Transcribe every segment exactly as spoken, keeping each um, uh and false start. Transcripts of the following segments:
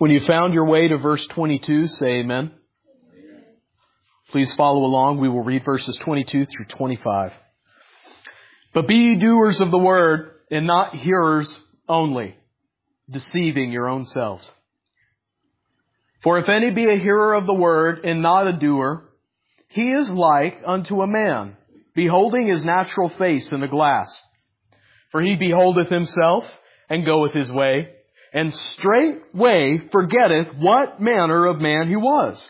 When you found your way to verse twenty-two, say amen. Amen. Please follow along. We will read verses twenty-two through twenty-five. But be ye doers of the word, and not hearers only, deceiving your own selves. For if any be a hearer of the word, and not a doer, he is like unto a man, beholding his natural face in a glass. For he beholdeth himself, and goeth his way, and straightway forgetteth what manner of man he was.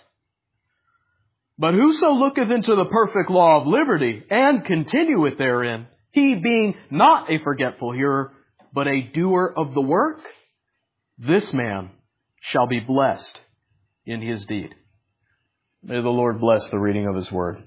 But whoso looketh into the perfect law of liberty, and continueth therein, he being not a forgetful hearer, but a doer of the work, this man shall be blessed in his deed. May the Lord bless the reading of His Word.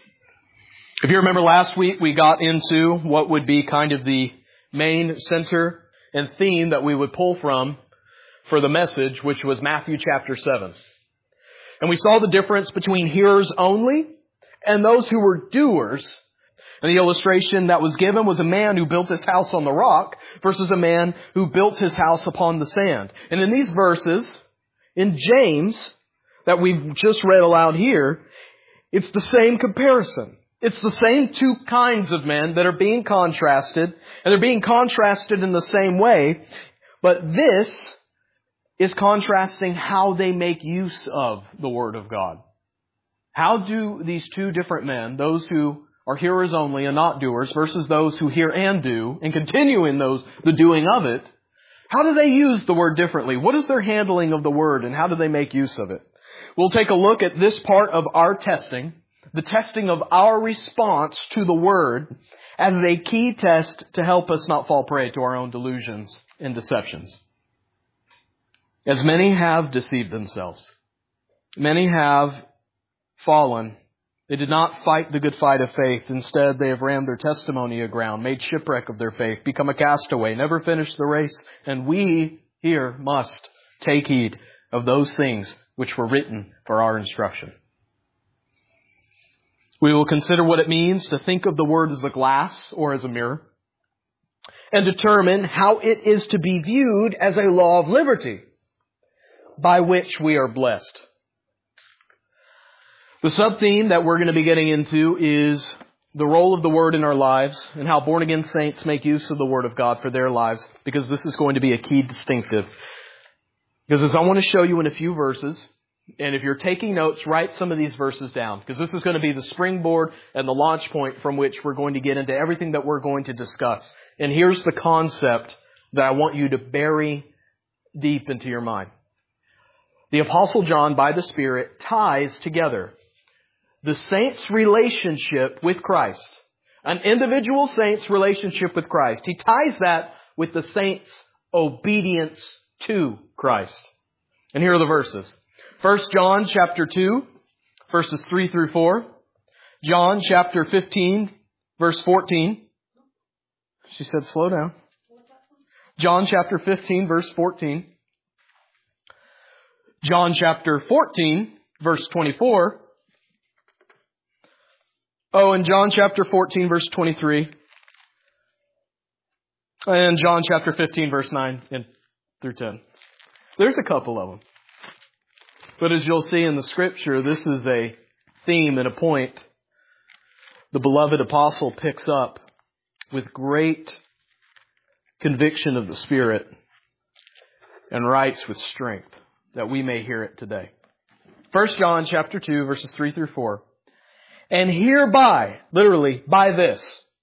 If you remember last week, we got into what would be kind of the main center and theme that we would pull from for the message, which was Matthew chapter seven. And we saw the difference between hearers only and those who were doers. And the illustration that was given was a man who built his house on the rock versus a man who built his house upon the sand. And in these verses, in James, that we've just read aloud here, it's the same comparison. It's the same two kinds of men that are being contrasted, and they're being contrasted in the same way, but this is contrasting how they make use of the Word of God. How do these two different men, those who are hearers only and not doers, versus those who hear and do, and continue in those the doing of it, how do they use the Word differently? What is their handling of the Word, and how do they make use of it? We'll take a look at this part of our testing, the testing of our response to the Word, as a key test to help us not fall prey to our own delusions and deceptions. As many have deceived themselves, many have fallen. They did not fight the good fight of faith. Instead, they have rammed their testimony aground, made shipwreck of their faith, become a castaway, never finished the race. And we here must take heed of those things which were written for our instruction. We will consider what it means to think of the Word as a glass or as a mirror, and determine how it is to be viewed as a law of liberty by which we are blessed. The sub-theme that we're going to be getting into is the role of the Word in our lives and how born-again saints make use of the Word of God for their lives, because this is going to be a key distinctive. Because as I want to show you in a few verses, and if you're taking notes, write some of these verses down, because this is going to be the springboard and the launch point from which we're going to get into everything that we're going to discuss. And here's the concept that I want you to bury deep into your mind. The Apostle John, by the Spirit, ties together the saint's relationship with Christ, an individual saint's relationship with Christ. He ties that with the saint's obedience to Christ. And here are the verses. First John chapter two, verses three through four. John chapter fifteen, verse fourteen. She said, slow down. John chapter fifteen, verse fourteen. John chapter fourteen, verse twenty-four. Oh, and John chapter fourteen, verse twenty-three. And John chapter fifteen, verse nine and through ten. There's a couple of them. But as you'll see in the Scripture, this is a theme and a point the beloved apostle picks up with great conviction of the Spirit and writes with strength that we may hear it today. First John chapter two, verses three through four. And hereby, literally, by this,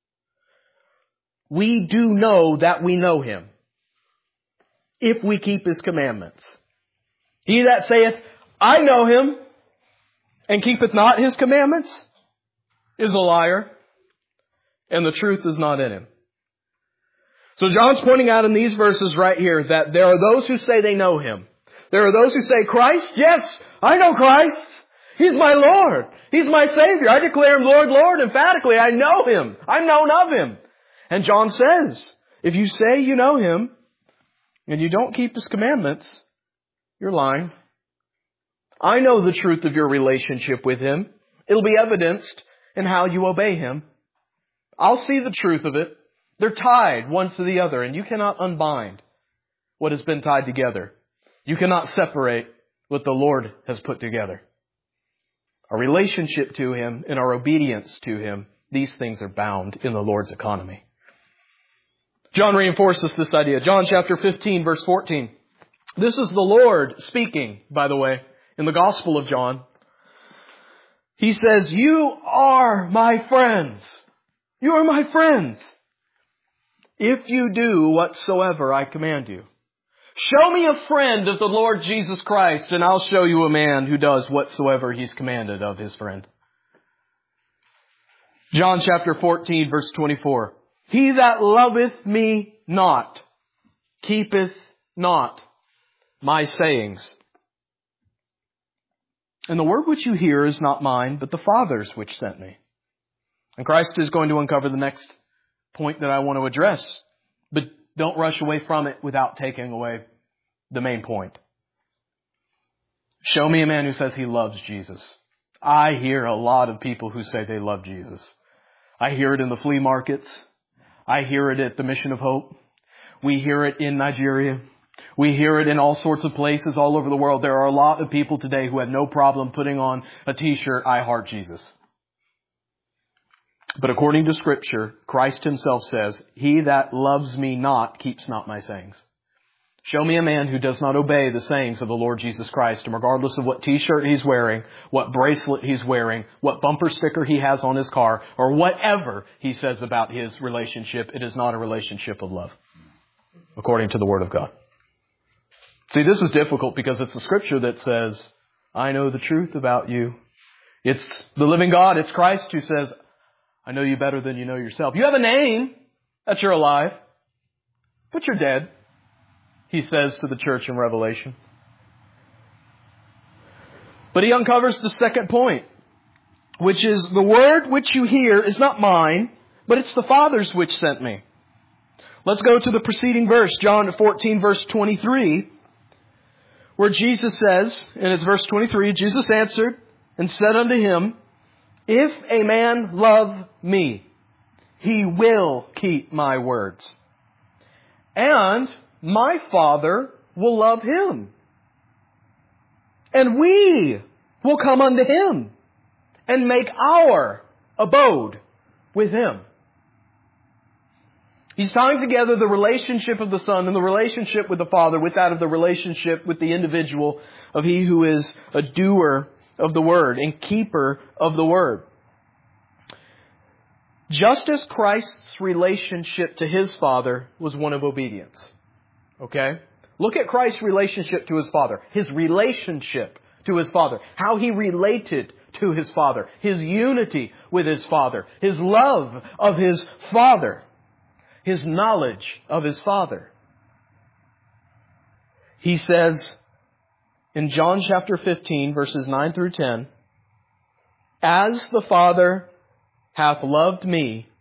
we do know that we know Him, if we keep His commandments. He that saith, I know Him, and keepeth not His commandments, is a liar, and the truth is not in him. So John's pointing out in these verses right here that there are those who say they know Him. There are those who say, Christ? Yes, I know Christ. He's my Lord. He's my Savior. I declare Him Lord, Lord, emphatically. I know Him. I'm known of Him. And John says, if you say you know Him, and you don't keep His commandments, you're lying. I know the truth of your relationship with Him. It'll be evidenced in how you obey Him. I'll see the truth of it. They're tied one to the other, and you cannot unbind what has been tied together. You cannot separate what the Lord has put together. Our relationship to Him and our obedience to Him, these things are bound in the Lord's economy. John reinforces this idea. John chapter fifteen, verse fourteen. This is the Lord speaking, by the way, in the Gospel of John. He says, "You are my friends. You are my friends, if you do whatsoever I command you." Show me a friend of the Lord Jesus Christ, and I'll show you a man who does whatsoever He's commanded of His friend. John chapter fourteen, verse twenty-four. "He that loveth me not, keepeth not my sayings. And the word which you hear is not mine, but the Father's which sent me." And Christ is going to uncover the next point that I want to address. But don't rush away from it without taking away the main point. Show me a man who says he loves Jesus. I hear a lot of people who say they love Jesus. I hear it in the flea markets. I hear it at the Mission of Hope. We hear it in Nigeria. We hear it in all sorts of places all over the world. There are a lot of people today who have no problem putting on a t-shirt, "I heart Jesus." But according to Scripture, Christ Himself says, "He that loves me not keeps not my sayings." Show me a man who does not obey the sayings of the Lord Jesus Christ, and regardless of what t-shirt he's wearing, what bracelet he's wearing, what bumper sticker he has on his car, or whatever he says about his relationship, it is not a relationship of love, according to the Word of God. See, this is difficult because it's the Scripture that says, "I know the truth about you." It's the living God, it's Christ who says, "I know you better than you know yourself. You have a name that you're alive, but you're dead," He says to the church in Revelation. But He uncovers the second point, which is the word which you hear is not mine, but it's the Father's which sent me. Let's go to the preceding verse, John fourteen, verse twenty-three, where Jesus says, and it's verse twenty-three, "Jesus answered and said unto him, If a man love me, he will keep my words. And my Father will love him. And we will come unto him and make our abode with him." He's tying together the relationship of the Son and the relationship with the Father with that of the relationship with the individual of he who is a doer of the Word and keeper of the Word. Just as Christ's relationship to His Father was one of obedience. Okay? Look at Christ's relationship to His Father. His relationship to His Father. How He related to His Father. His unity with His Father. His love of His Father. His knowledge of His Father. He says in John chapter fifteen, verses nine through ten, "As the Father hath loved me,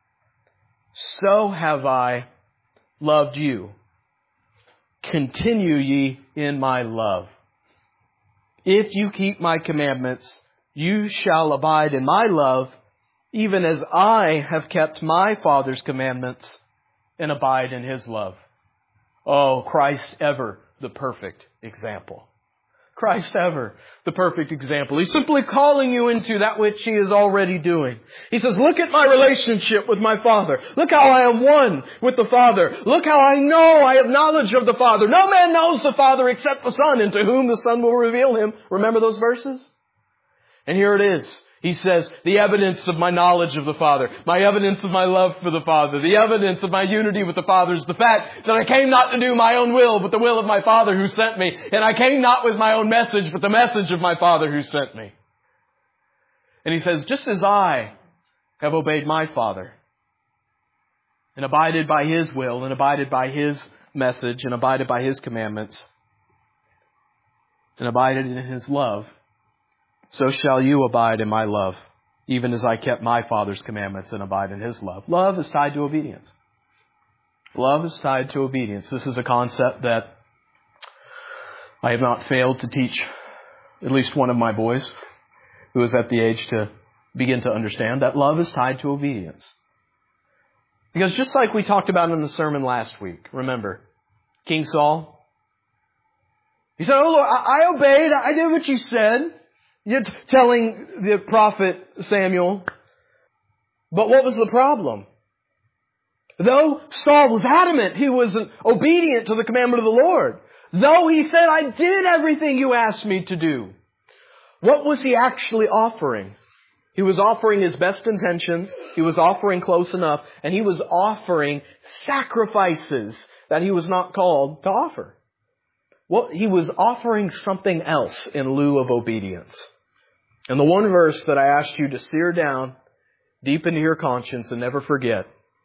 so have I loved you. Continue ye in my love. If you keep my commandments, you shall abide in my love, even as I have kept my Father's commandments and abide in His love." Oh, Christ ever the perfect example. Christ ever the perfect example. He's simply calling you into that which He is already doing. He says, look at my relationship with my Father. Look how I am one with the Father. Look how I know I have knowledge of the Father. No man knows the Father except the Son, and to whom the Son will reveal Him. Remember those verses? And here it is. He says, the evidence of my knowledge of the Father, my evidence of my love for the Father, the evidence of my unity with the Father is the fact that I came not to do my own will, but the will of my Father who sent me. And I came not with my own message, but the message of my Father who sent me. And He says, just as I have obeyed my Father and abided by His will and abided by His message and abided by His commandments and abided in His love, so shall you abide in my love, even as I kept my Father's commandments and abide in His love. Love is tied to obedience. Love is tied to obedience. This is a concept that I have not failed to teach at least one of my boys who is at the age to begin to understand that love is tied to obedience. Because just like we talked about in the sermon last week, remember, King Saul, He said, oh Lord, I, I obeyed. I did what you said. You're t- telling the prophet Samuel. But what was the problem? Though Saul was adamant, he was obedient to the commandment of the Lord. Though he said, I did everything you asked me to do. What was he actually offering? He was offering his best intentions. He was offering close enough. And he was offering sacrifices that he was not called to offer. Well, he was offering something else in lieu of obedience. And the one verse that I asked you to sear down deep into your conscience and never forget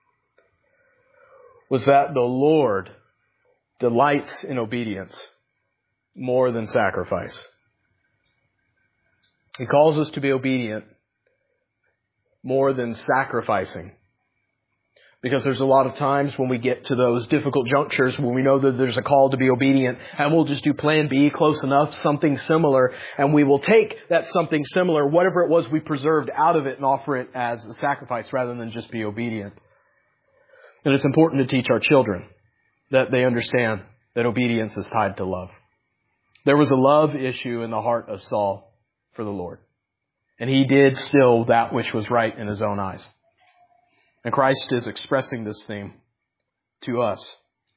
was that the Lord delights in obedience more than sacrifice. He calls us to be obedient more than sacrificing. Because there's a lot of times when we get to those difficult junctures when we know that there's a call to be obedient, and we'll just do plan B, close enough, something similar, and we will take that something similar, whatever it was we preserved out of it, and offer it as a sacrifice rather than just be obedient. And it's important to teach our children that they understand that obedience is tied to love. There was a love issue in the heart of Saul for the Lord. And he did still that which was right in his own eyes. And Christ is expressing this theme to us.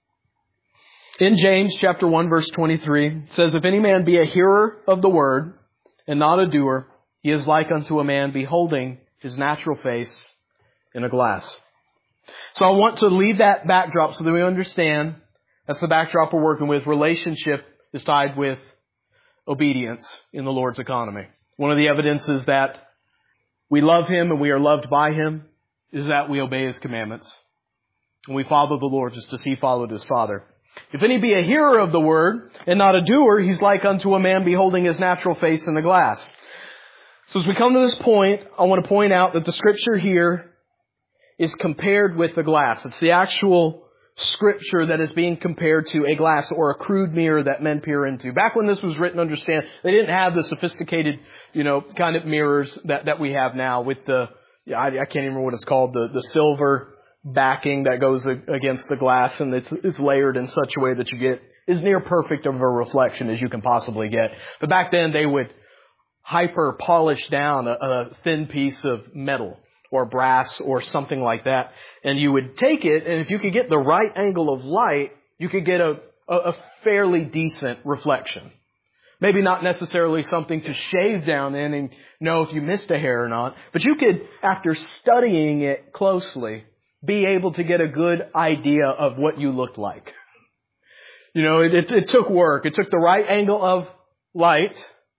In James chapter one verse twenty-three, it says, if any man be a hearer of the word and not a doer, he is like unto a man beholding his natural face in a glass. So I want to leave that backdrop so that we understand that's the backdrop we're working with. Relationship is tied with obedience in the Lord's economy. One of the evidences that we love Him and we are loved by Him is that we obey His commandments. And we follow the Lord just as He followed His Father. If any be a hearer of the word and not a doer, he's like unto a man beholding his natural face in the glass. So as we come to this point, I want to point out that the scripture here is compared with the glass. It's the actual scripture that is being compared to a glass or a crude mirror that men peer into. Back when this was written, understand, they didn't have the sophisticated, you know, kind of mirrors that, that we have now with the, yeah, I, I can't even remember what it's called, the, the silver backing that goes against the glass, and it's, it's layered in such a way that you get as near perfect of a reflection as you can possibly get. But back then they would hyper polish down a, a thin piece of metal or brass or something like that, and you would take it, and if you could get the right angle of light, you could get a, a, a fairly decent reflection. Maybe not necessarily something to shave down in and know if you missed a hair or not, but you could, after studying it closely, be able to get a good idea of what you looked like. You know, it, it, it took work. It took the right angle of light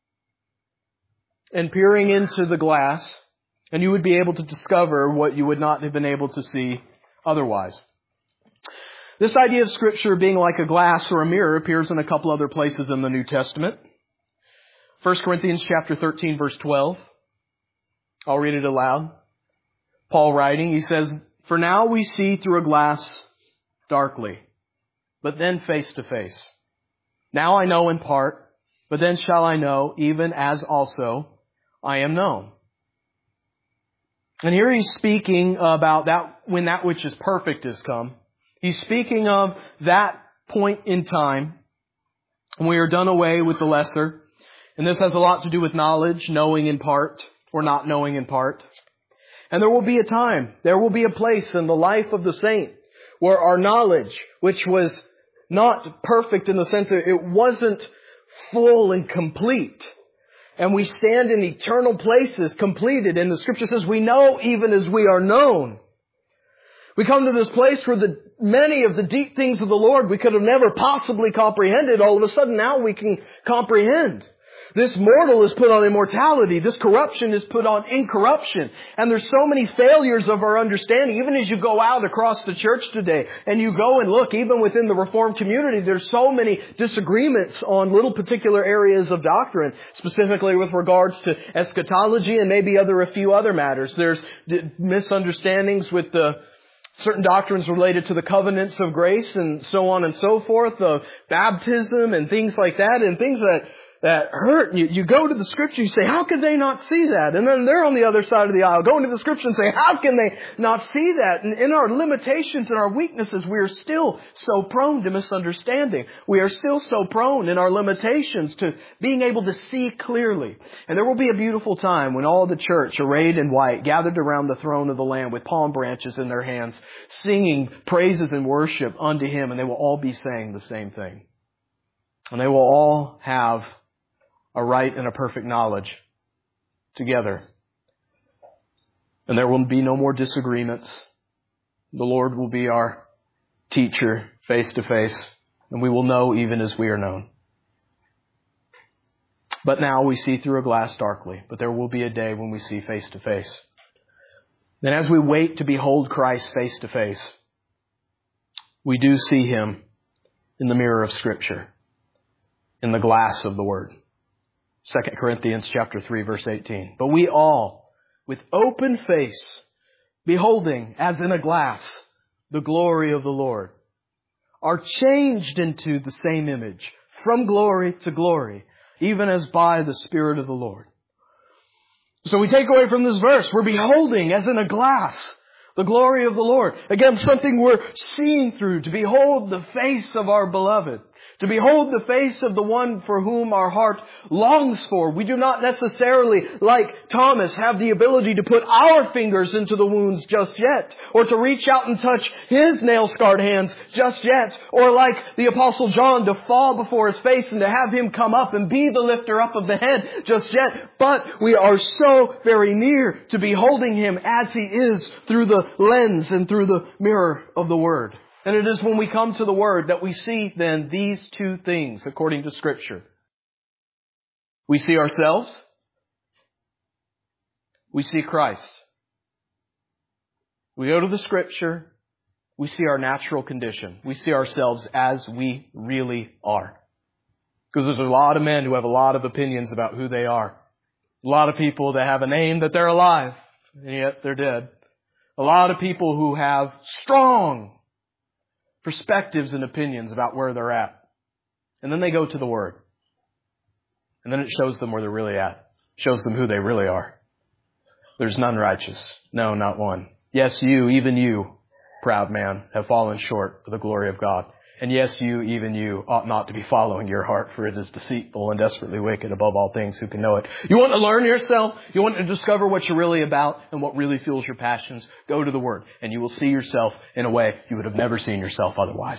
and peering into the glass, and you would be able to discover what you would not have been able to see otherwise. This idea of Scripture being like a glass or a mirror appears in a couple other places in the New Testament. First Corinthians chapter thirteen, verse twelve. I'll read it aloud. Paul writing, he says, for now we see through a glass darkly, but then face to face. Now I know in part, but then shall I know, even as also I am known. And here he's speaking about that when that which is perfect has come. He's speaking of that point in time when we are done away with the lesser. And this has a lot to do with knowledge, knowing in part or not knowing in part. And there will be a time, there will be a place in the life of the saint where our knowledge, which was not perfect in the sense that it wasn't full and complete, and we stand in eternal places completed. And the Scripture says we know even as we are known. We come to this place where the many of the deep things of the Lord we could have never possibly comprehended, all of a sudden now we can comprehend. This mortal is put on immortality. This corruption is put on incorruption. And there's so many failures of our understanding. Even as you go out across the church today and you go and look, even within the Reformed community, there's so many disagreements on little particular areas of doctrine, specifically with regards to eschatology and maybe other a few other matters. There's misunderstandings with the certain doctrines related to the covenants of grace and so on and so forth, the baptism and things like that, and things that that hurt. You, you go to the Scripture, you say, how can they not see that? And then they're on the other side of the aisle, going to the Scripture and say, how can they not see that? And in our limitations and our weaknesses, we are still so prone to misunderstanding. We are still so prone in our limitations to being able to see clearly. And there will be a beautiful time when all the church, arrayed in white, gathered around the throne of the Lamb with palm branches in their hands, singing praises and worship unto Him, and they will all be saying the same thing. And they will all have a right and a perfect knowledge together. And there will be no more disagreements. The Lord will be our teacher face to face, and we will know even as we are known. But now we see through a glass darkly, but there will be a day when we see face to face. Then as we wait to behold Christ face to face, we do see Him in the mirror of Scripture, in the glass of the Word. Second Corinthians chapter three, verse eighteen. But we all, with open face, beholding as in a glass the glory of the Lord, are changed into the same image, from glory to glory, even as by the Spirit of the Lord. So we take away from this verse, we're beholding as in a glass the glory of the Lord. Again, something we're seeing through, to behold the face of our beloved. To behold the face of the one for whom our heart longs for. We do not necessarily, like Thomas, have the ability to put our fingers into the wounds just yet. Or to reach out and touch his nail-scarred hands just yet. Or like the Apostle John, to fall before His face and to have Him come up and be the lifter up of the head just yet. But we are so very near to beholding Him as He is through the lens and through the mirror of the Word. And it is when we come to the Word that we see then these two things according to Scripture. We see ourselves. We see Christ. We go to the Scripture. We see our natural condition. We see ourselves as we really are. Because there's a lot of men who have a lot of opinions about who they are. A lot of people that have a name that they're alive, and yet they're dead. A lot of people who have strong perspectives and opinions about where they're at. And then they go to the Word. And then it shows them where they're really at. Shows them who they really are. There's none righteous. No, not one. Yes, you, even you, proud man, have fallen short of the glory of God. And yes, you, even you, ought not to be following your heart, for it is deceitful and desperately wicked above all things. Who can know it? You want to learn yourself? You want to discover what you're really about and what really fuels your passions? Go to the Word, and you will see yourself in a way you would have never seen yourself otherwise.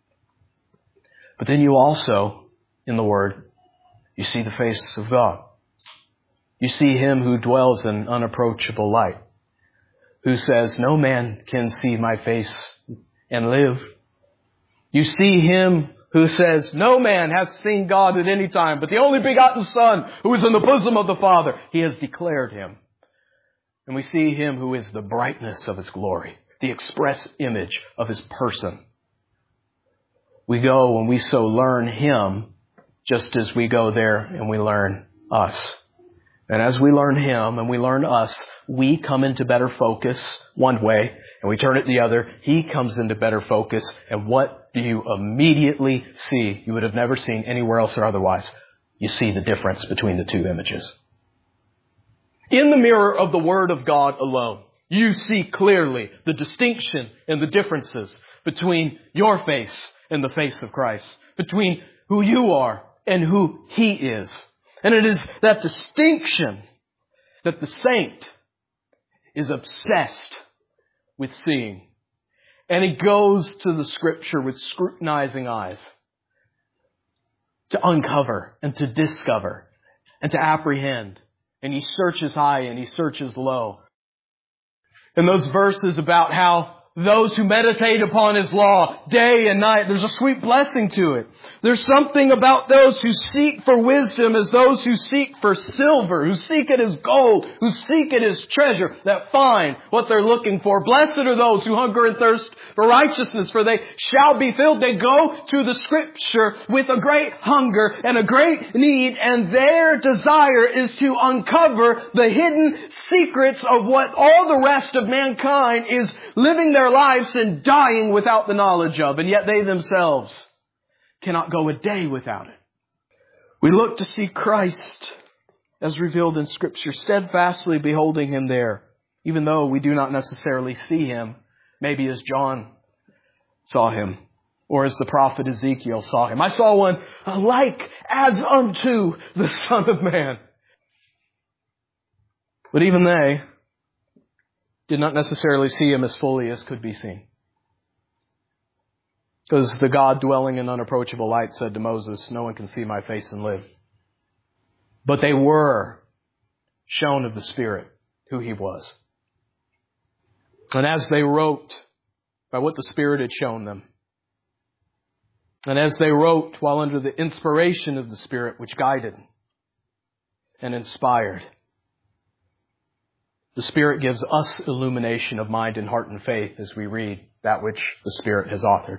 But then you also, in the Word, you see the face of God. You see Him who dwells in unapproachable light, who says, no man can see my face and live. You see Him who says, no man hath seen God at any time, but the only begotten Son, who is in the bosom of the Father, He has declared Him. And we see Him who is the brightness of His glory, the express image of His person. We go and we so learn Him, just as we go there and we learn us. And as we learn Him and we learn us, we come into better focus one way and we turn it the other. He comes into better focus. And what do you immediately see? You would have never seen anywhere else or otherwise. You see the difference between the two images. In the mirror of the Word of God alone, you see clearly the distinction and the differences between your face and the face of Christ, between who you are and who He is. And it is that distinction that the saint is obsessed with seeing. And he goes to the Scripture with scrutinizing eyes to uncover and to discover and to apprehend. And he searches high and he searches low. And those verses about how those who meditate upon His law day and night, there's a sweet blessing to it. There's something about those who seek for wisdom as those who seek for silver, who seek it as gold, who seek it as treasure, that find what they're looking for. Blessed are those who hunger and thirst for righteousness, for they shall be filled. They go to the Scripture with a great hunger and a great need, and their desire is to uncover the hidden secrets of what all the rest of mankind is living their lives and dying without the knowledge of, and yet they themselves cannot go a day without it. We look to see Christ as revealed in Scripture, steadfastly beholding Him there, even though we do not necessarily see Him, maybe as John saw Him, or as the prophet Ezekiel saw Him. I saw one like as unto the Son of Man. But even they did not necessarily see Him as fully as could be seen. Because the God dwelling in unapproachable light said to Moses, no one can see my face and live. But they were shown of the Spirit who He was. And as they wrote by what the Spirit had shown them, and as they wrote while under the inspiration of the Spirit which guided and inspired, the Spirit gives us illumination of mind and heart and faith as we read that which the Spirit has authored.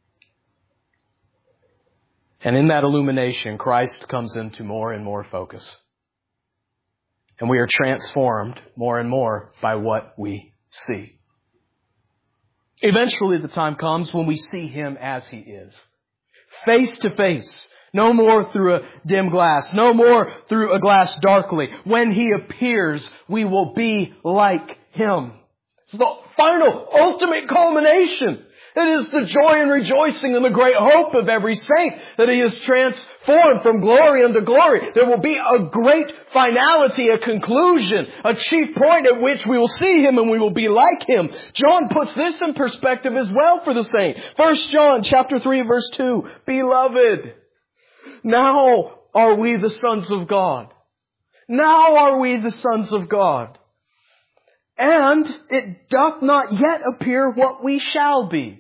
And in that illumination, Christ comes into more and more focus. And we are transformed more and more by what we see. Eventually the time comes when we see Him as He is. Face to face. No more through a dim glass. No more through a glass darkly. When He appears, we will be like Him. It's the final, ultimate culmination. It is the joy and rejoicing and the great hope of every saint that he is transformed from glory unto glory. There will be a great finality, a conclusion, a chief point at which we will see Him and we will be like Him. John puts this in perspective as well for the saint. First John chapter three verse two. Beloved, now are we the sons of God. Now are we the sons of God. And it doth not yet appear what we shall be.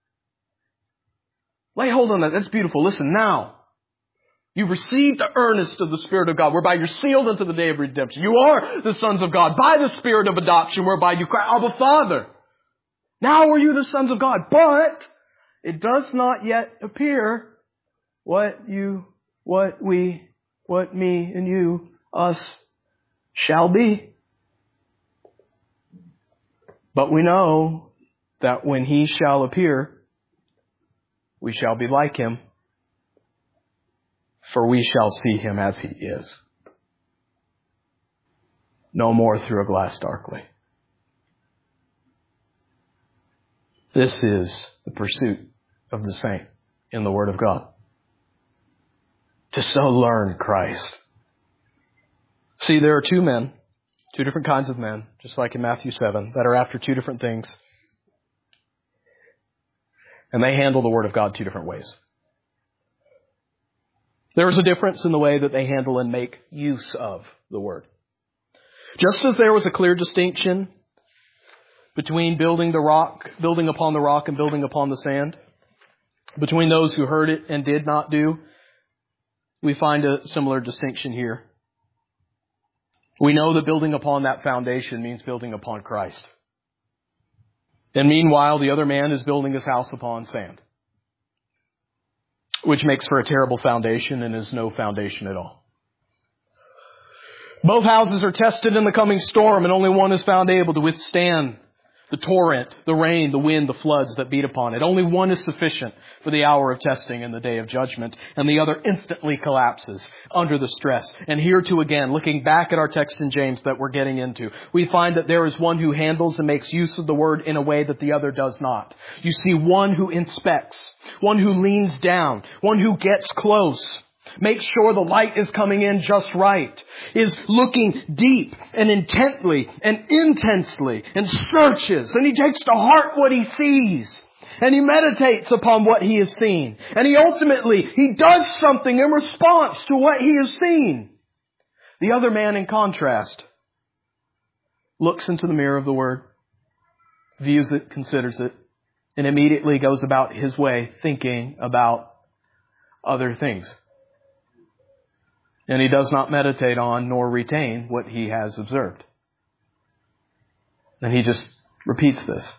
Lay hold on that. That's beautiful. Listen, now. You've received the earnest of the Spirit of God, whereby you're sealed unto the day of redemption. You are the sons of God by the Spirit of adoption, whereby you cry, Abba, Father. Now are you the sons of God. But it does not yet appear what you, what we, what me and you, us, shall be. But we know that when He shall appear, we shall be like Him, for we shall see Him as He is. No more through a glass darkly. This is the pursuit of the saint in the Word of God. To so learn Christ. See, there are two men, two different kinds of men, just like in Matthew seven, that are after two different things. And they handle the Word of God two different ways. There is a difference in the way that they handle and make use of the Word. Just as there was a clear distinction between building the rock, building upon the rock and building upon the sand, between those who heard it and did not do, we find a similar distinction here. We know that building upon that foundation means building upon Christ. And meanwhile, the other man is building his house upon sand, which makes for a terrible foundation and is no foundation at all. Both houses are tested in the coming storm, and only one is found able to withstand the torrent, the rain, the wind, the floods that beat upon it. Only one is sufficient for the hour of testing and the day of judgment, and the other instantly collapses under the stress. And here too again, looking back at our text in James that we're getting into, we find that there is one who handles and makes use of the Word in a way that the other does not. You see one who inspects, one who leans down, one who gets close, makes sure the light is coming in just right, is looking deep and intently and intensely and searches, and he takes to heart what he sees, and he meditates upon what he has seen, and he ultimately, he does something in response to what he has seen. The other man, in contrast, looks into the mirror of the Word, views it, considers it, and immediately goes about his way thinking about other things. And he does not meditate on nor retain what he has observed. And he just repeats this.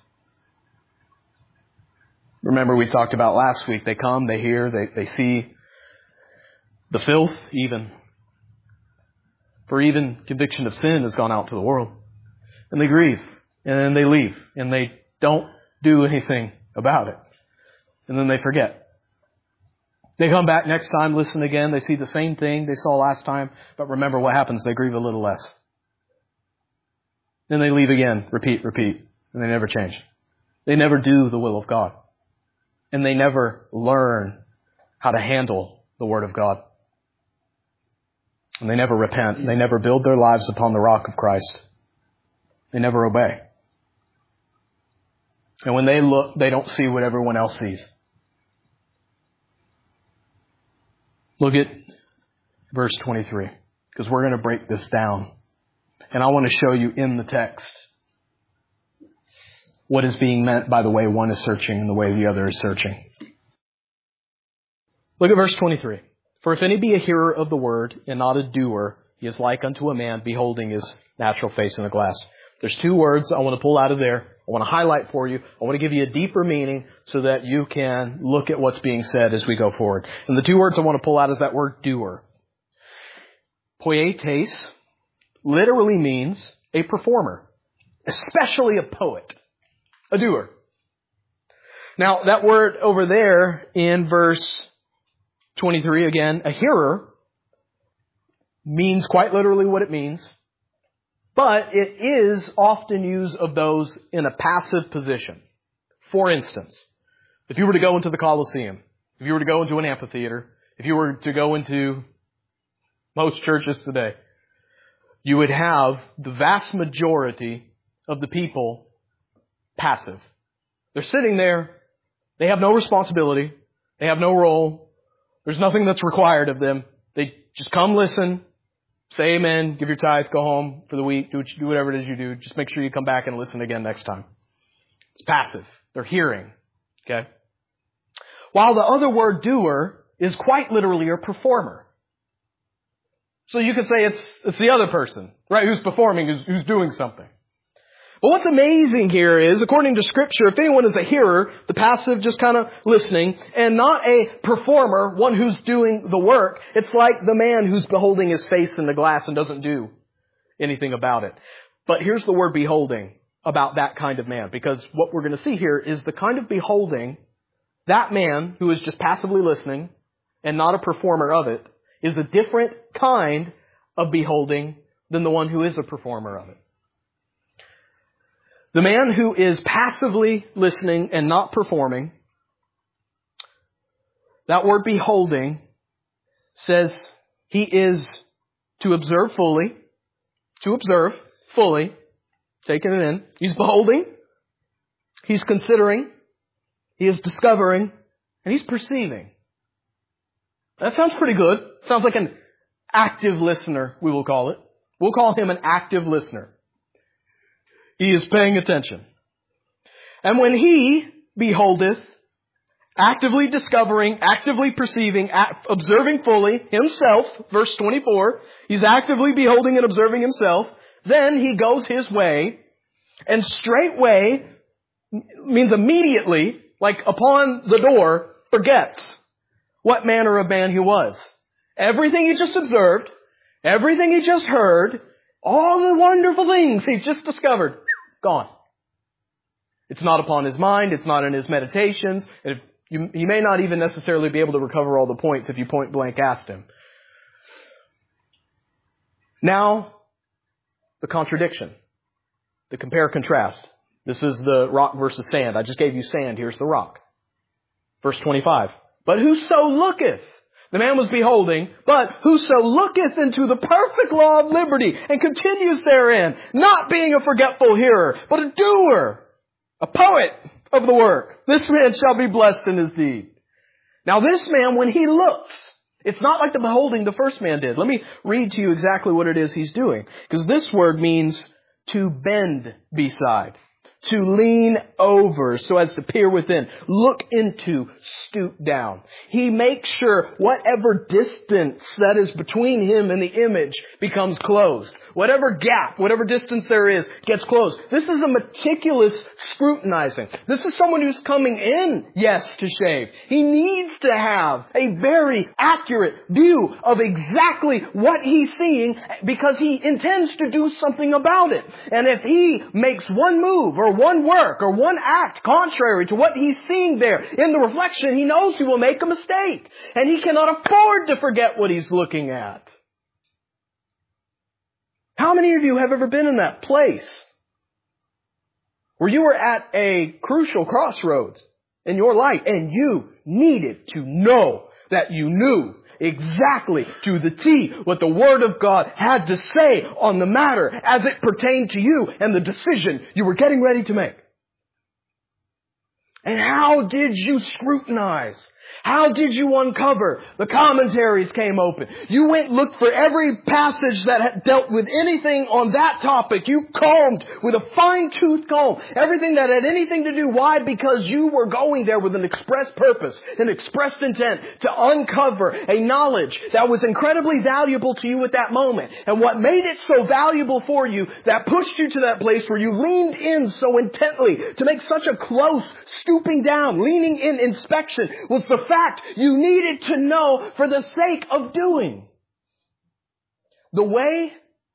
Remember, we talked about last week, they come, they hear, they, they see the filth even. For even conviction of sin has gone out to the world. And they grieve. And then they leave. And they don't do anything about it. And then they forget. They come back next time, listen again. They see the same thing they saw last time. But remember what happens. They grieve a little less. Then they leave again. Repeat, repeat. And they never change. They never do the will of God. And they never learn how to handle the Word of God. And they never repent. They never build their lives upon the rock of Christ. They never obey. And when they look, they don't see what everyone else sees. Look at verse twenty-three, because we're going to break this down. And I want to show you in the text what is being meant by the way one is searching and the way the other is searching. Look at verse twenty-three. For if any be a hearer of the word and not a doer, he is like unto a man beholding his natural face in a glass. There's two words I want to pull out of there. I want to highlight for you. I want to give you a deeper meaning so that you can look at what's being said as we go forward. And the two words I want to pull out is that word doer. Poietes literally means a performer, especially a poet, a doer. Now, that word over there in verse twenty-three, again, a hearer, means quite literally what it means. But it is often used of those in a passive position. For instance, if you were to go into the Colosseum, if you were to go into an amphitheater, if you were to go into most churches today, you would have the vast majority of the people passive. They're sitting there. They have no responsibility. They have no role. There's nothing that's required of them. They just come listen. Say amen, give your tithe, go home for the week, do, what you, do whatever it is you do. Just make sure you come back and listen again next time. It's passive. They're hearing. Okay? While the other word doer is quite literally a performer. So you could say it's it's the other person, right, who's performing, who's, who's doing something. But what's amazing here is, according to Scripture, if anyone is a hearer, the passive just kind of listening, and not a performer, one who's doing the work, it's like the man who's beholding his face in the glass and doesn't do anything about it. But here's the word beholding about that kind of man, because what we're going to see here is the kind of beholding, that man who is just passively listening and not a performer of it, is a different kind of beholding than the one who is a performer of it. The man who is passively listening and not performing, that word beholding says he is to observe fully, to observe fully, taking it in. He's beholding, he's considering, he is discovering, and he's perceiving. That sounds pretty good. Sounds like an active listener, we will call it. We'll call him an active listener. He is paying attention. And when he beholdeth, actively discovering, actively perceiving, act, observing fully himself, verse twenty-four, he's actively beholding and observing himself, then he goes his way, and straightway means immediately, like upon the door, forgets what manner of man he was. Everything he just observed, everything he just heard, all the wonderful things he just discovered, gone. It's not upon his mind. It's not in his meditations. If you, he may not even necessarily be able to recover all the points if you point blank asked him. Now, the contradiction. The compare-contrast. This is the rock versus sand. I just gave you sand. Here's the rock. Verse twenty-five. But whoso looketh, the man was beholding, but whoso looketh into the perfect law of liberty and continues therein, not being a forgetful hearer, but a doer, a poet of the work, this man shall be blessed in his deed. Now this man, when he looks, it's not like the beholding the first man did. Let me read to you exactly what it is he's doing. Because this word means to bend beside. To lean over so as to peer within. Look into, stoop down. He makes sure whatever distance that is between him and the image becomes closed. Whatever gap, whatever distance there is, gets closed. This is a meticulous scrutinizing. This is someone who's coming in, yes, to shave. He needs to have a very accurate view of exactly what he's seeing because he intends to do something about it. And if he makes one move or or one work or one act contrary to what he's seeing there in the reflection, he knows he will make a mistake. And he cannot afford to forget what he's looking at. How many of you have ever been in that place where you were at a crucial crossroads in your life and you needed to know that you knew exactly to the T what the Word of God had to say on the matter as it pertained to you and the decision you were getting ready to make? And how did you scrutinize? How did you uncover? The commentaries came open. You went and looked for every passage that had dealt with anything on that topic. You combed with a fine-tooth comb everything that had anything to do. Why? Because you were going there with an express purpose, an expressed intent to uncover a knowledge that was incredibly valuable to you at that moment. And what made it so valuable for you, that pushed you to that place where you leaned in so intently to make such a close stooping down, leaning in inspection, was the fact you needed to know for the sake of doing. The way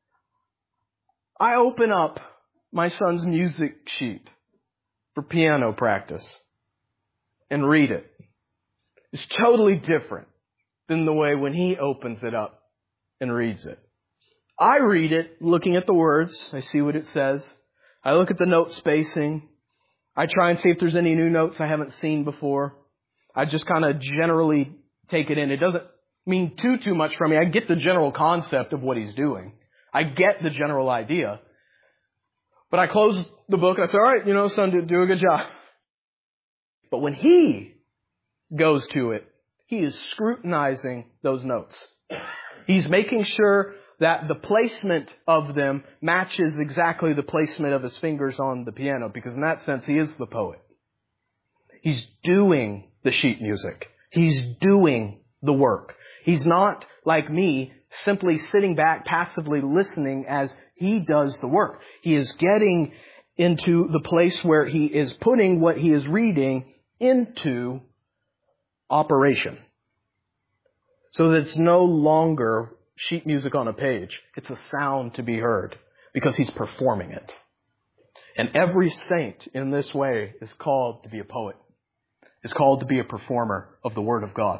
I open up my son's music sheet for piano practice and read it is totally different than the way when he opens it up and reads it. I read it looking at the words. I see what it says. I look at the note spacing. I try and see if there's any new notes I haven't seen before. I just kind of generally take it in. It doesn't mean too, too much for me. I get the general concept of what he's doing. I get the general idea. But I close the book and I say, all right, you know, son, do, do a good job. But when he goes to it, he is scrutinizing those notes. He's making sure that the placement of them matches exactly the placement of his fingers on the piano, because in that sense, he is the poet. He's doing the sheet music. He's doing the work. He's not, like me, simply sitting back passively listening as he does the work. He is getting into the place where he is putting what he is reading into operation. So that it's no longer sheet music on a page. It's a sound to be heard because he's performing it. And every saint in this way is called to be a poet. Is called to be a performer of the Word of God.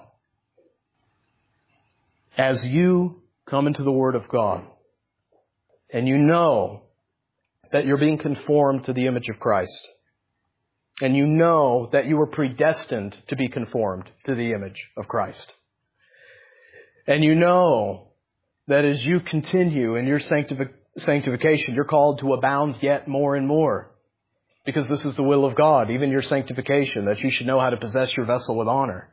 As you come into the Word of God and you know that you're being conformed to the image of Christ, and you know that you were predestined to be conformed to the image of Christ, and you know that as you continue in your sanctific- sanctification, you're called to abound yet more and more. Because this is the will of God, even your sanctification, that you should know how to possess your vessel with honor.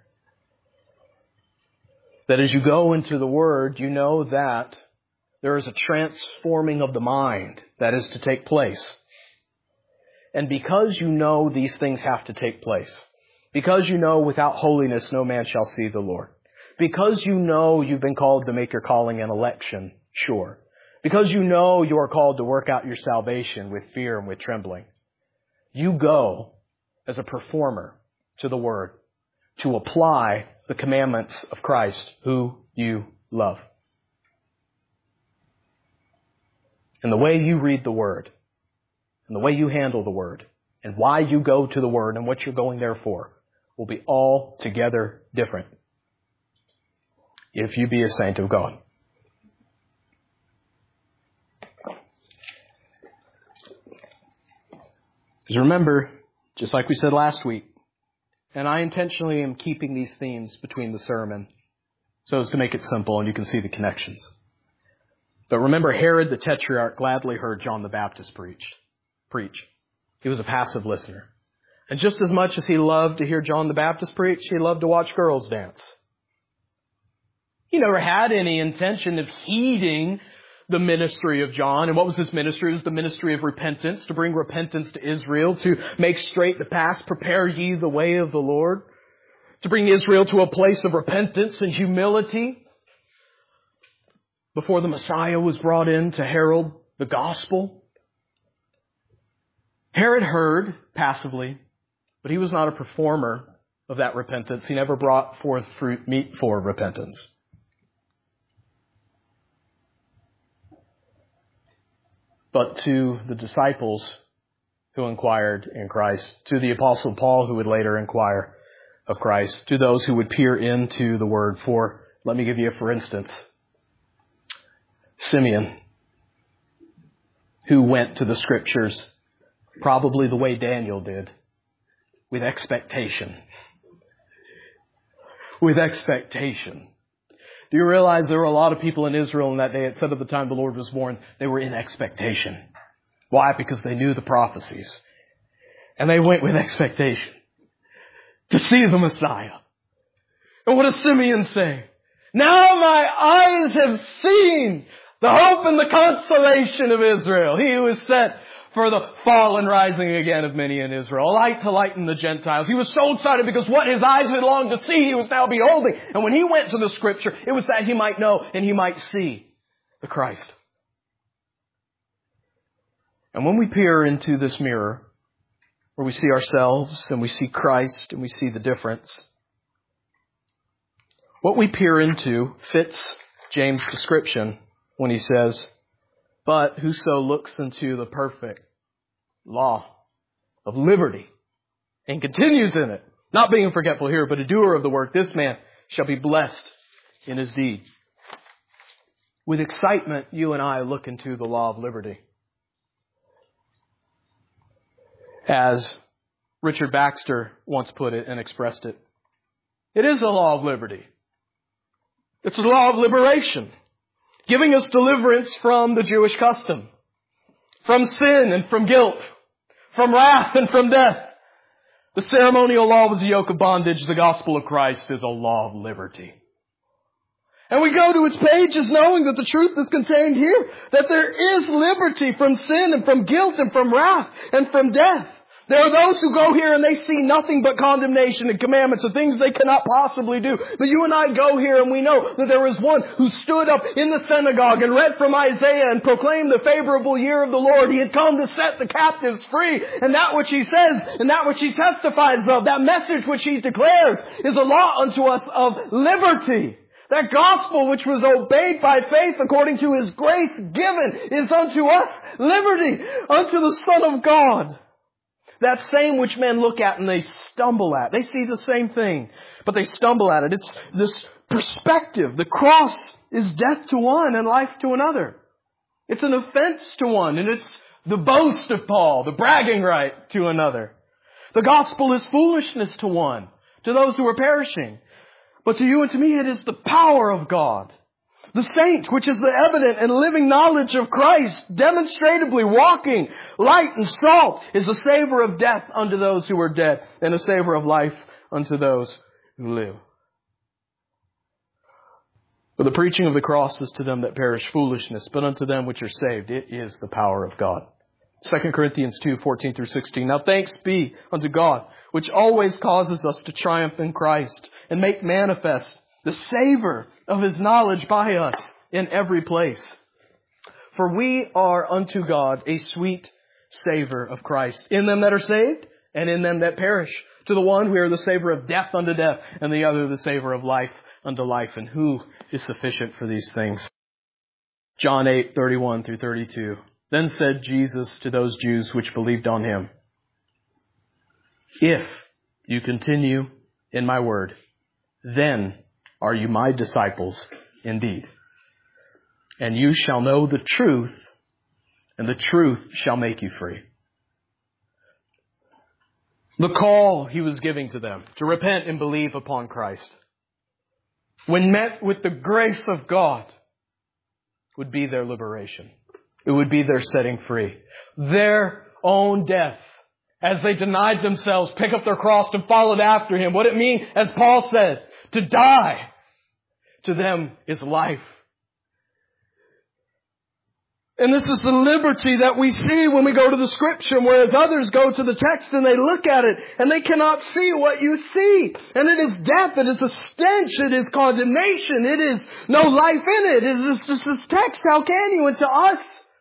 That as you go into the Word, you know that there is a transforming of the mind that is to take place. And because you know these things have to take place, because you know without holiness no man shall see the Lord, because you know you've been called to make your calling and election sure, because you know you are called to work out your salvation with fear and with trembling, you go as a performer to the Word to apply the commandments of Christ, who you love. And the way you read the Word, and the way you handle the Word, and why you go to the Word and what you're going there for will be altogether different if you be a saint of God. Because remember, just like we said last week, and I intentionally am keeping these themes between the sermon so as to make it simple and you can see the connections. But remember, Herod the Tetrarch gladly heard John the Baptist preach. preach. He was a passive listener. And just as much as he loved to hear John the Baptist preach, he loved to watch girls dance. He never had any intention of heeding the ministry of John. And what was his ministry? It was the ministry of repentance, to bring repentance to Israel, to make straight the path, prepare ye the way of the Lord, to bring Israel to a place of repentance and humility before the Messiah was brought in to herald the gospel. Herod heard passively, but he was not a performer of that repentance. He never brought forth fruit meet for repentance. But to the disciples who inquired in Christ, to the Apostle Paul who would later inquire of Christ, to those who would peer into the Word. For, let me give you a for instance, Simeon, who went to the Scriptures probably the way Daniel did, with expectation. With expectation. Do you realize there were a lot of people in Israel in that day, it said at the time the Lord was born, they were in expectation. Why? Because they knew the prophecies. And they went with expectation to see the Messiah. And what does Simeon say? Now my eyes have seen the hope and the consolation of Israel. He who is set for the fall and rising again of many in Israel. A light to lighten the Gentiles. He was so excited because what his eyes had longed to see, he was now beholding. And when he went to the Scripture, it was that he might know and he might see the Christ. And when we peer into this mirror, where we see ourselves and we see Christ and we see the difference, what we peer into fits James' description when he says, but whoso looks into the perfect law of liberty and continues in it, not being forgetful here, but a doer of the work, this man shall be blessed in his deed. With excitement, you and I look into the law of liberty. As Richard Baxter once put it and expressed it, it is a law of liberty. It's a law of liberation, giving us deliverance from the Jewish custom, from sin and from guilt, from wrath and from death. The ceremonial law was a yoke of bondage. The gospel of Christ is a law of liberty. And we go to its pages knowing that the truth is contained here, that there is liberty from sin and from guilt and from wrath and from death. There are those who go here and they see nothing but condemnation and commandments of things they cannot possibly do. But you and I go here and we know that there is one who stood up in the synagogue and read from Isaiah and proclaimed the favorable year of the Lord. He had come to set the captives free. And that which he says and that which he testifies of, that message which he declares, is a law unto us of liberty. That gospel which was obeyed by faith according to his grace given is unto us liberty, unto the Son of God. That same which men look at and they stumble at. They see the same thing, but they stumble at it. It's this perspective. The cross is death to one and life to another. It's an offense to one, and it's the boast of Paul, the bragging right to another. The gospel is foolishness to one, to those who are perishing. But to you and to me it is the power of God. The saint, which is the evident and living knowledge of Christ, demonstratively walking light and salt, is a savor of death unto those who are dead, and a savor of life unto those who live. For the preaching of the cross is to them that perish foolishness, but unto them which are saved it is the power of God. Second Corinthians two, fourteen through sixteen. Now thanks be unto God, which always causes us to triumph in Christ, and make manifest the savor of his knowledge by us in every place. For we are unto God a sweet savor of Christ in them that are saved and in them that perish. To the one we are the savor of death unto death, and the other the savor of life unto life. And who is sufficient for these things? John eight, thirty-one through thirty-two. Then said Jesus to those Jews which believed on him, if you continue in my word, then are you my disciples indeed. And you shall know the truth, and the truth shall make you free. The call he was giving to them to repent and believe upon Christ, when met with the grace of God, would be their liberation. It would be their setting free. Their own death. As they denied themselves, pick up their cross and followed after him. What it means, as Paul said, to die to them is life. And this is the liberty that we see when we go to the Scripture, whereas others go to the text and they look at it and they cannot see what you see. And it is death, it is a stench, it is condemnation, it is no life in it. It is just this text, how can you? And to us,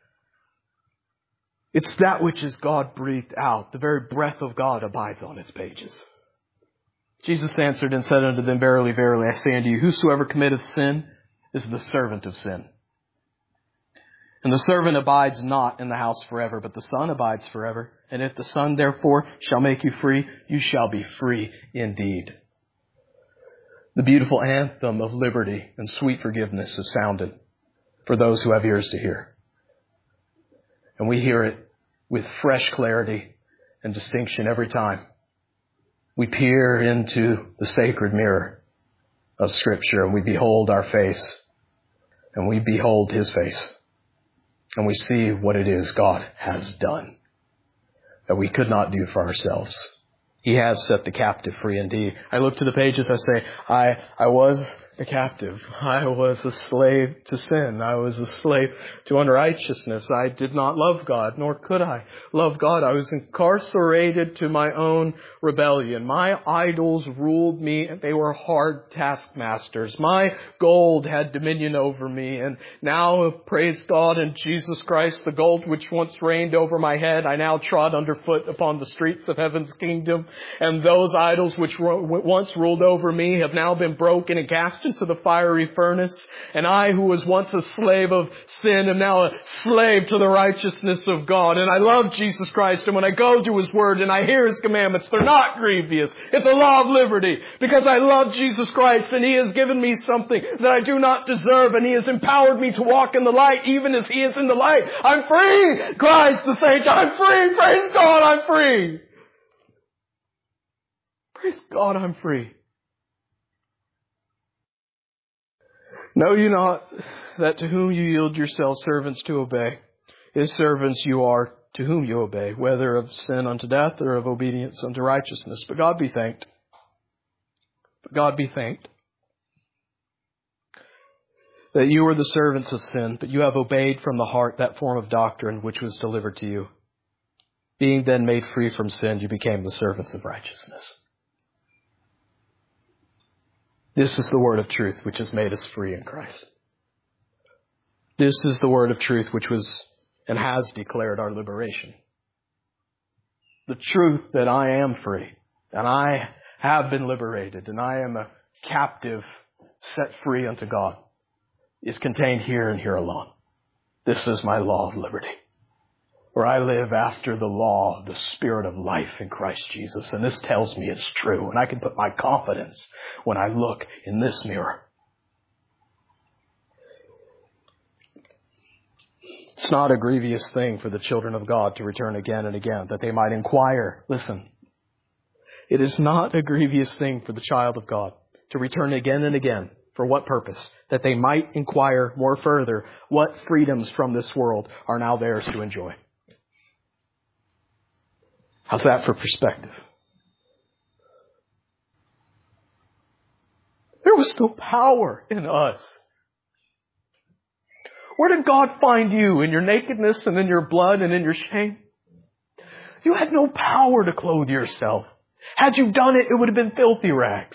it's that which is God breathed out. The very breath of God abides on its pages. Jesus answered and said unto them, verily, verily, I say unto you, whosoever committeth sin is the servant of sin. And the servant abides not in the house forever, but the Son abides forever. And if the Son therefore shall make you free, you shall be free indeed. The beautiful anthem of liberty and sweet forgiveness is sounded for those who have ears to hear. And we hear it with fresh clarity and distinction every time we peer into the sacred mirror of Scripture and we behold our face and we behold His face and we see what it is God has done that we could not do for ourselves. He has set the captive free indeed. I look to the pages, I say, I, I was a captive. I was a slave to sin. I was a slave to unrighteousness. I did not love God, nor could I love God. I was incarcerated to my own rebellion. My idols ruled me, and they were hard taskmasters. My gold had dominion over me, and now, praise God in Jesus Christ, the gold which once reigned over my head, I now trod underfoot upon the streets of heaven's kingdom. And those idols which once ruled over me have now been broken and cast into the fiery furnace. And I, who was once a slave of sin, am now a slave to the righteousness of God. And I love Jesus Christ. And when I go to His Word and I hear His commandments, they're not grievous. It's a law of liberty because I love Jesus Christ and He has given me something that I do not deserve. And He has empowered me to walk in the light even as He is in the light. I'm free. Christ the saint. I'm free. Praise God. I'm free. Praise God, I'm free. Know you not that to whom you yield yourselves servants to obey, His servants you are to whom you obey, whether of sin unto death or of obedience unto righteousness. But God be thanked. But God be thanked that you were the servants of sin, but you have obeyed from the heart that form of doctrine which was delivered to you. Being then made free from sin, you became the servants of righteousness. This is the word of truth which has made us free in Christ. This is the word of truth which was and has declared our liberation. The truth that I am free and I have been liberated and I am a captive set free unto God is contained here and here alone. This is my law of liberty, where I live after the law of the Spirit of life in Christ Jesus. And this tells me it's true. And I can put my confidence when I look in this mirror. It's not a grievous thing for the children of God to return again and again, that they might inquire. Listen, it is not a grievous thing for the child of God to return again and again. For what purpose? That they might inquire more further what freedoms from this world are now theirs to enjoy. How's that for perspective? There was no power in us. Where did God find you? In your nakedness and in your blood and in your shame? You had no power to clothe yourself. Had you done it, it would have been filthy rags.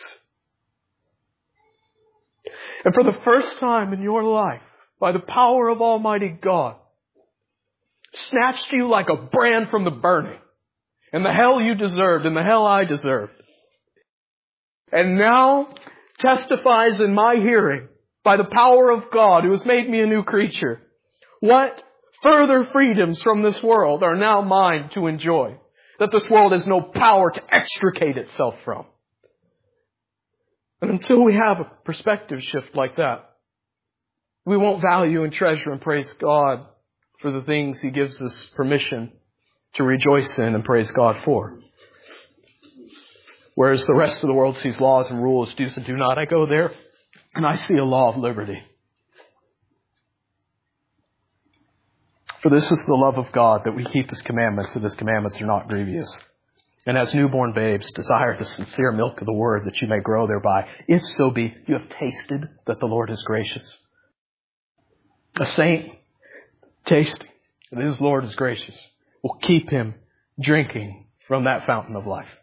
And for the first time in your life, by the power of Almighty God, snatched you like a brand from the burning. And the hell you deserved, and the hell I deserved. And now testifies in my hearing, by the power of God who has made me a new creature, what further freedoms from this world are now mine to enjoy, that this world has no power to extricate itself from. And until we have a perspective shift like that, we won't value and treasure and praise God for the things He gives us permission to rejoice in and praise God for. Whereas the rest of the world sees laws and rules, do's and do not. I go there and I see a law of liberty. For this is the love of God, that we keep His commandments, and His commandments are not grievous. And as newborn babes, desire the sincere milk of the word, that you may grow thereby. If so be you have tasted that the Lord is gracious. A saint tasting that his Lord is gracious will keep him drinking from that fountain of life.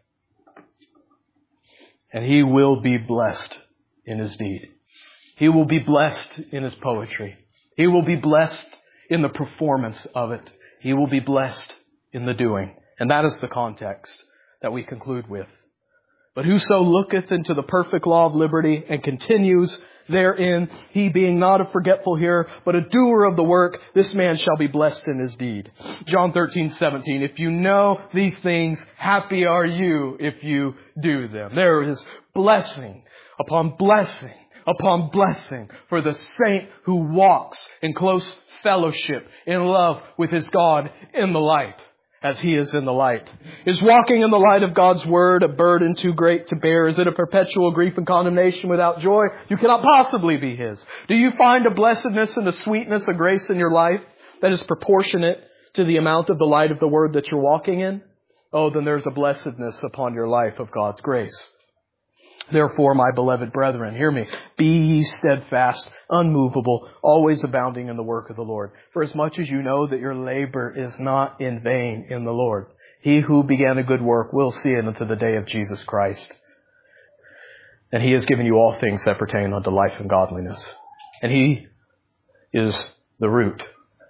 And he will be blessed in his deed. He will be blessed in his poetry. He will be blessed in the performance of it. He will be blessed in the doing. And that is the context that we conclude with. But whoso looketh into the perfect law of liberty and continues therein, he being not a forgetful hearer, but a doer of the work, this man shall be blessed in his deed. John thirteen seventeen. If you know these things, happy are you if you do them. There is blessing upon blessing upon blessing for the saint who walks in close fellowship, in love with his God in the light, as he is in the light. Is walking in the light of God's Word a burden too great to bear? Is it a perpetual grief and condemnation without joy? You cannot possibly be his. Do you find a blessedness and a sweetness, a grace in your life that is proportionate to the amount of the light of the Word that you're walking in? Oh, then there's a blessedness upon your life of God's grace. Therefore, my beloved brethren, hear me, be ye steadfast, unmovable, always abounding in the work of the Lord. For as much as you know that your labor is not in vain in the Lord. He who began a good work will see it unto the day of Jesus Christ. And he has given you all things that pertain unto life and godliness. And he is the root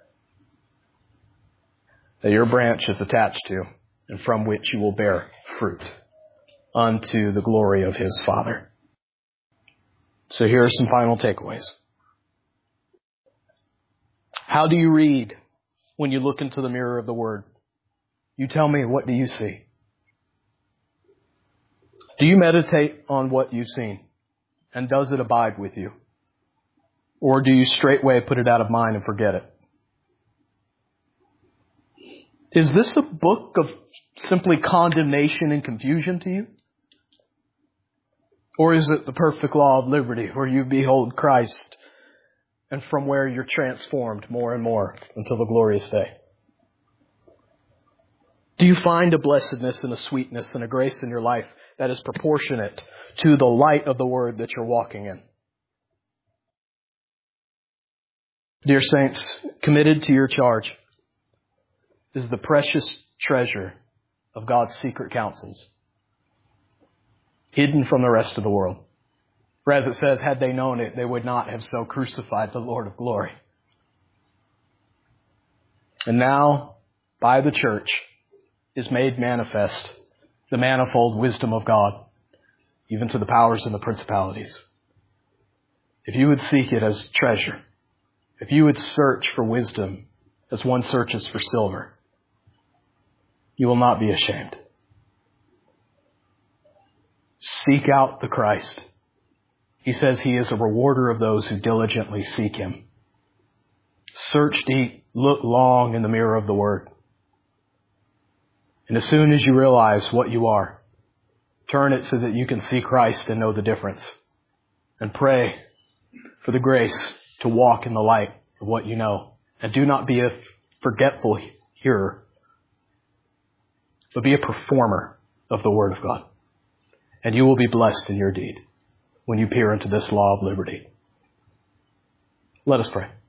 that your branch is attached to, and from which you will bear fruit unto the glory of his Father. So here are some final takeaways. How do you read when you look into the mirror of the Word? You tell me, what do you see? Do you meditate on what you've seen? And does it abide with you? Or do you straightway put it out of mind and forget it? Is this a book of simply condemnation and confusion to you? Or is it the perfect law of liberty where you behold Christ and from where you're transformed more and more until the glorious day? Do you find a blessedness and a sweetness and a grace in your life that is proportionate to the light of the Word that you're walking in? Dear saints, committed to your charge is the precious treasure of God's secret counsels, hidden from the rest of the world. For as it says, had they known it, they would not have so crucified the Lord of glory. And now, by the church, is made manifest the manifold wisdom of God, even to the powers and the principalities. If you would seek it as treasure, if you would search for wisdom as one searches for silver, you will not be ashamed. Seek out the Christ. He says he is a rewarder of those who diligently seek him. Search deep, look long in the mirror of the Word. And as soon as you realize what you are, turn it so that you can see Christ and know the difference. And pray for the grace to walk in the light of what you know. And do not be a forgetful hearer, but be a performer of the Word of God. And you will be blessed in your deed when you peer into this law of liberty. Let us pray.